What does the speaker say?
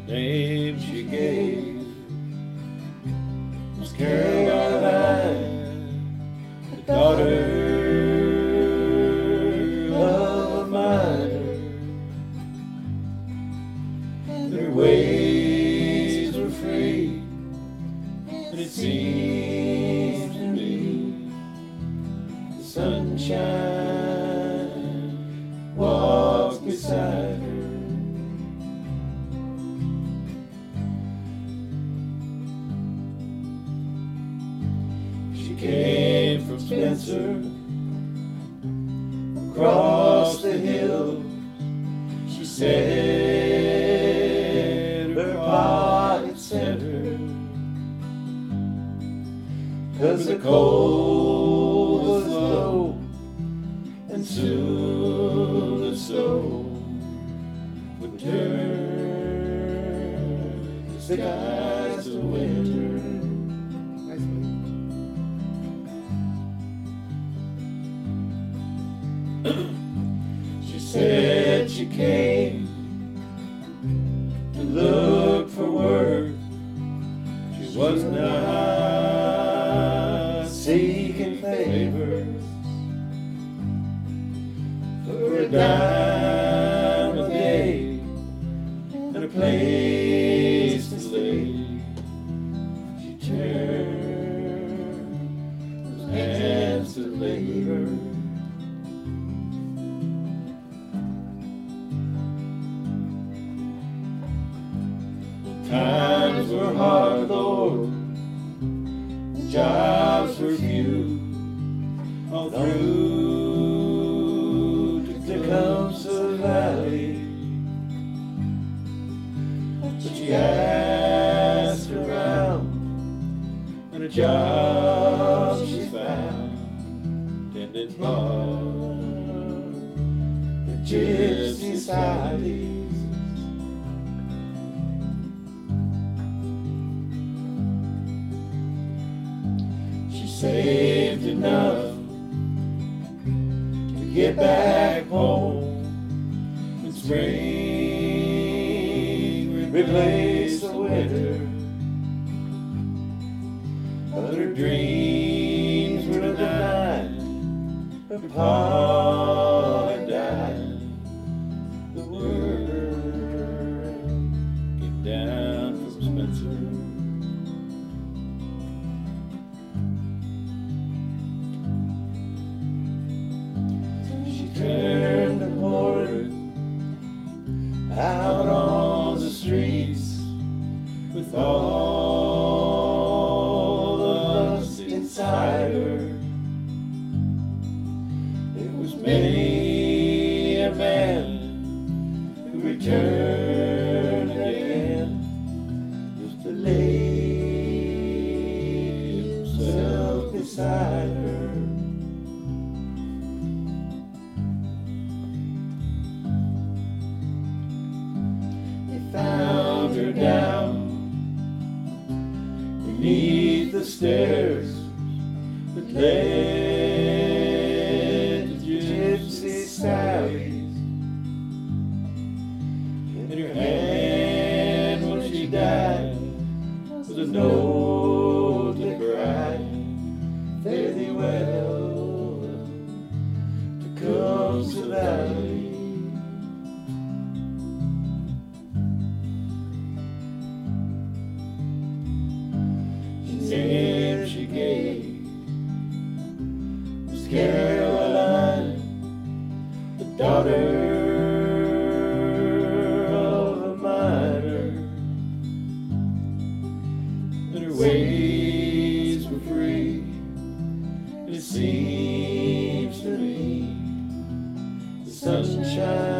name she gave was Caroline, the daughter of a miner. And her ways were free, and it seems to me the sunshine walks beside her. She came from Spencer, across the hill. She said her pocket sent her, 'cause the cold was low, and soon the snow would turn the skies to winter. She said she came to look for work. She was not seeking favors for a dime a day and a place to lay. She turned those hands to labor. Times were hard, Lord, the jobs were few, all through Tecumseh Valley. But she asked around, and a job she found, tending bar, the gypsy societies. Saved enough to get back home when spring replaced the winter. But her dreams were denied. Her pa had died. The word came down from Spencer. Turned the horrid out on the streets with all the lust inside her. It was many a man who returned again just to lay himself beside her. Found her down beneath the stairs that led to Gypsy Sally's. In her hand when she died was a note that cried, "Fare thee well, Tecumseh Valley." Name she gave was Caroline, the daughter of a miner. And her ways were free, and it seems to me the sunshine